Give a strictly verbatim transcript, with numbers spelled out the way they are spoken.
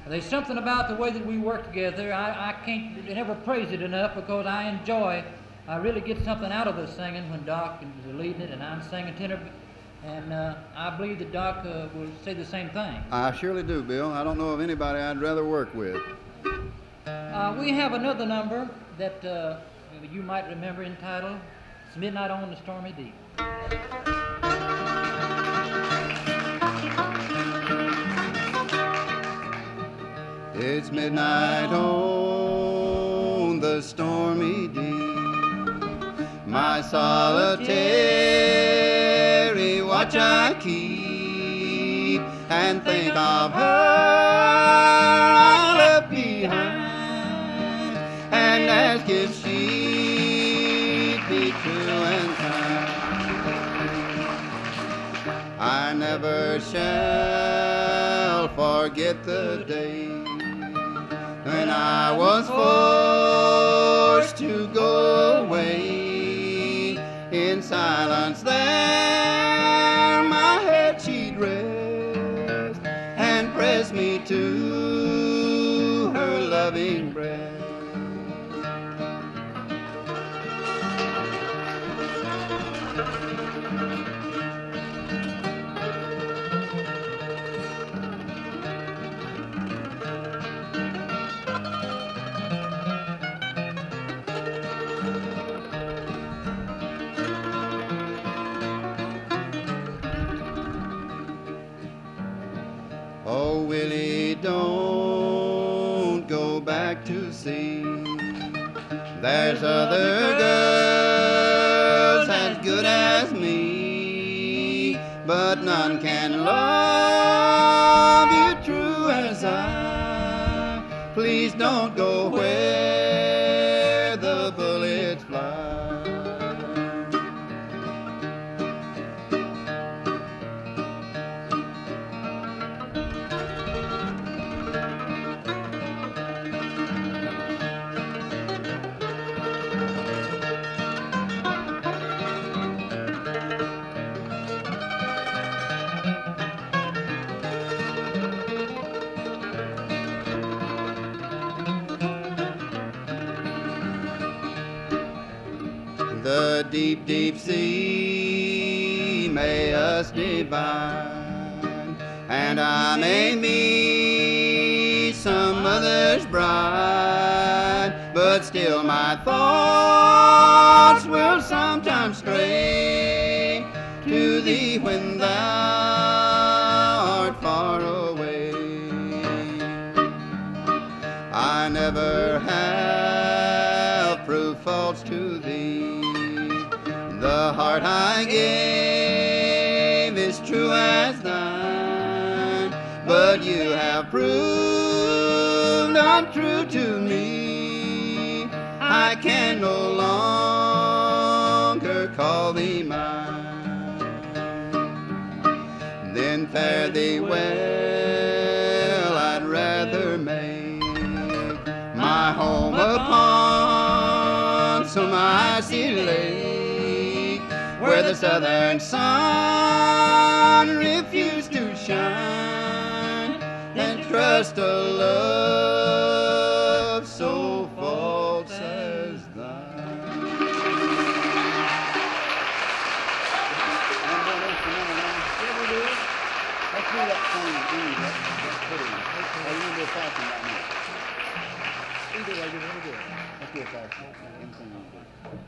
There's something about the way that we work together. I, I can't never praise it enough because I enjoy, I really get something out of the singing when Doc is leading it and I'm singing tenor. And uh, I believe that Doc uh, will say the same thing. I surely do, Bill. I don't know of anybody I'd rather work with. Uh, we have another number that uh, you might remember entitled, It's Midnight on the Stormy Deep. It's midnight on the stormy deep, my solitary watch I keep, and think of her I left behind, and ask if she'd be true and kind. I never shall forget the day when I was forced to go away. In silence there my head she'd rest and press me to her loving breast. Oh, Willie, don't go back to sea. There's other girls as good as me, but none can love you true as I. Please don't go where the bullets fly. The deep, deep sea may us divide, and I may meet some other's bride, but still my thoughts will sometimes stray to thee when thou art far away. I never have proved false to thee. The heart I gave is true as thine, but you have proved untrue to me. I can no longer call thee mine. Then fare thee well, I'd rather make my home upon some icy lake, where the southern sun refused to shine, and trust a love so false as thine. Let's do that song again. That's pretty. Are you going to do a fast one right now? Either way, you're going to do it. Let's do a fast one. Anything you want to do.